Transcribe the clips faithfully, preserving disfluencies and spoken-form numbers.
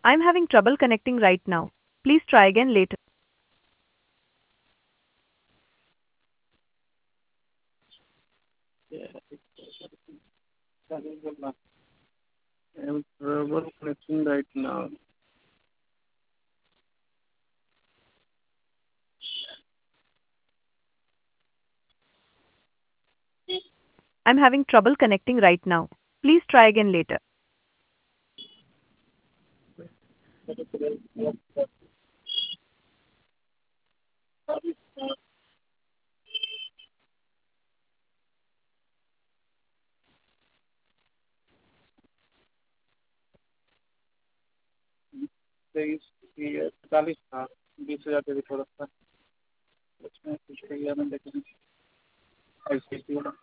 I'm having trouble connecting right now. Please try again later. Yeah, I'm trouble connecting right now. I'm having trouble connecting right now. Please try again later. तेईस ये चालीस था, बीस हजार पे भी थोड़ा सा उसमें कुछ किया मैंने, लेकिन ऐसे ही हुआ।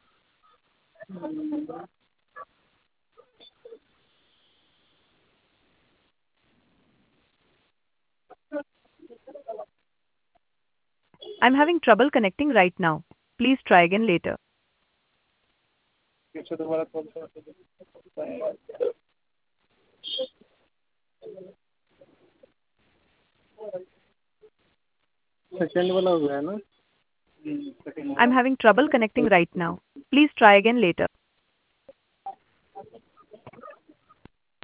I'm having trouble connecting right now. Please try again later. फिर से दोबारा कॉल कर सेकेंड वाला हो गया है ना? सेकेंड I'm वाला having trouble connecting right now. Please try again later.